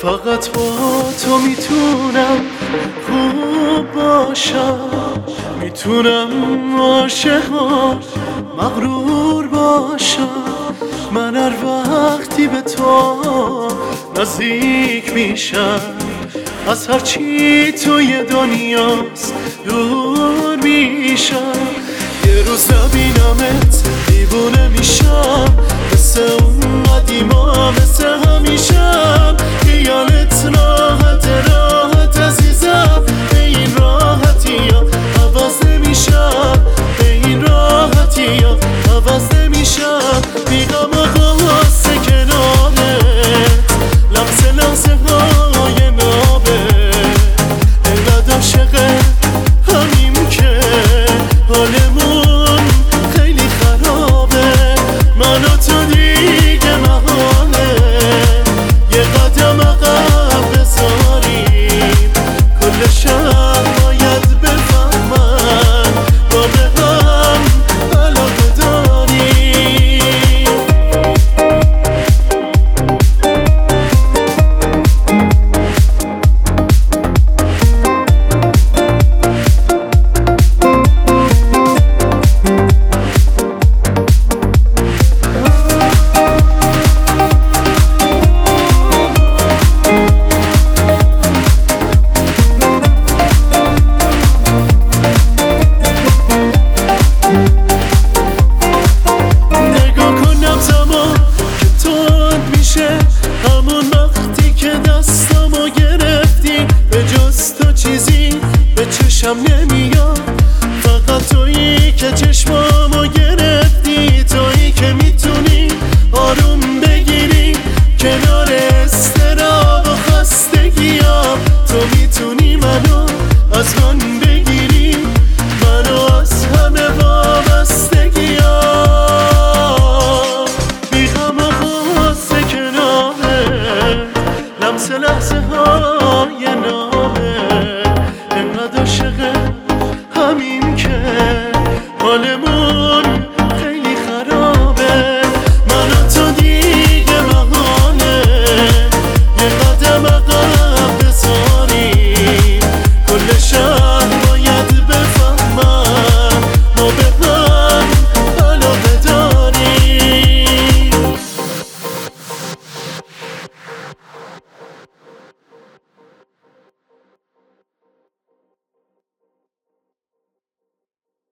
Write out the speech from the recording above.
فقط با تو میتونم خوب باشم، میتونم عاشق مغرور باشم. من هر وقتی به تو نزدیک میشم، از هرچی توی دنیاست دور میشم. یه روز نبینمت دیوونه میشم، مثل اون قدیما مثل همیشم. خیالت راحت عزیزم، به این راحتی ها عوض نمیشم، به این راحتی ها عوض نمیشم. بیغم آقاسه کنارت، لحظه های نابه، اینقدر عاشق همیم که حالمون خیلی خرابه. من و تو دیگه محاله یه قدم عقب بذاریم، کل شهر باید بفهمن ما به هم علاقه داریم. همون وقتی که دستمو گرفتی، به جز تو چیزی به چشم نمیاد. فقط تویی که چشمامو گرفتی، تویی که میتونی آروم بگیری کنار استراب و خستگیام. تو میتونی منو از من بگیری، منو از همه وابستگیام. بیغم لحظه ها